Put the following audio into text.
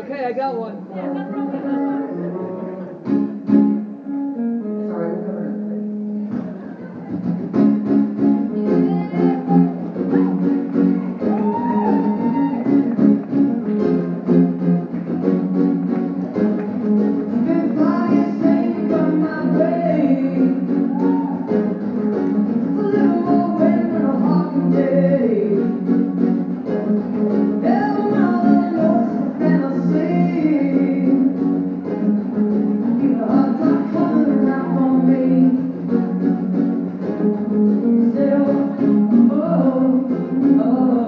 Okay, I got one. Sorry, we'll cover it. Goodbye is saying from my way. A little more wind and a hawking day. Every mile that I know is a fantasy. Feel a hot drop coming around for me. Say, oh, oh, oh.